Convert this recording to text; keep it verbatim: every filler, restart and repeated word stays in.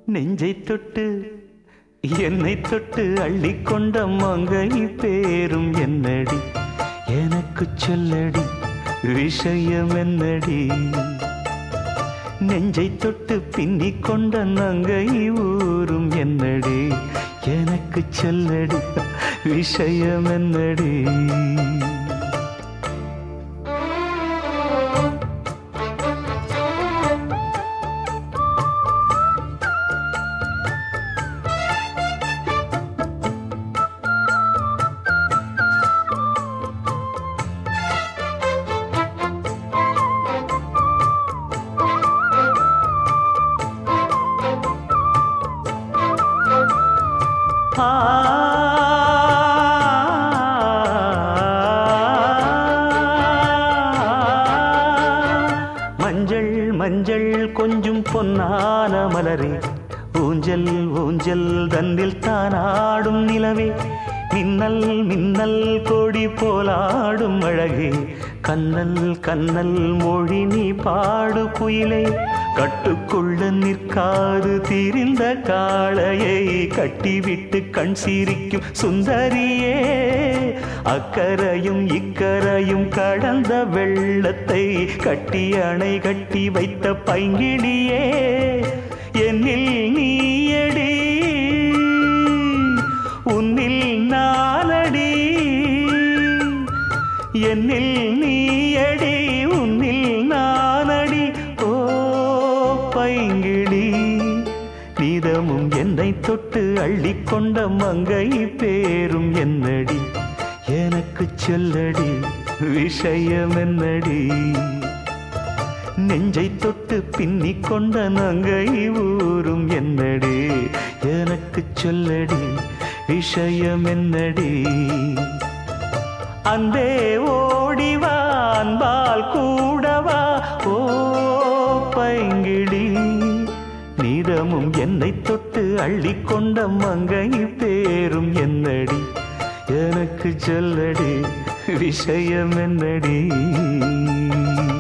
நெஞ்சை தொட்டு என்னை தொட்டு அள்ளிக்கொண்ட மங்கை பேரும் என்னடி எனக்கு சொல்லடி விஷயம் என்னடி நெஞ்சை தொட்டு பின்னிக் கொண்ட நங்கை ஊரும் என்னடி எனக்கு சொல்லடி விஷயம் என்னடி மஞ்சள் மஞ்சள் கொஞ்சம் பொன்னான மலரே ஊஞ்சல் ஊஞ்சல் தன்னில் தானாடும் நிலவே மின்னல் மின்னல் கொடி போலாடும் அழகே கண்ணல் கண்ணல் மொழி நீ பாடு குயிலே கட்டுக்குள்ள நிற்காது தீரிந்த காளையை கட்டிவிட்டு கண் சிரிக்கும் சுந்தரியே அக்கரையும் இக்கரையும் கடந்த வெள்ளத்தை கட்டி அணை கட்டி வைத்த பைங்கிளியே என்னில் நீயடி உன்னில் நானடி என்னில் நீயடி உன்னில் நானடி ஓ பைங்கிளி நீதமும் என்னை தொட்டு அள்ளிக்கொண்ட மங்கை பேரும் என்னடி எனக்கு சொல்லடி விஷயம் என்னடி நெஞ்சை தொட்டு பின்னிக் கொண்ட நங்கை ஊரும் என்னடி எனக்கு சொல்லடி விஷயம் என்னடி அந்தே ஓடிவா அன்பால் கூடவா ஓ பைங்கிளி நீதமும் என்னை தொட்டு அள்ளிக்கொண்ட மங்கை பேரும் என்னடி எனக்கு சொல்லடி விஷயம் என்னடி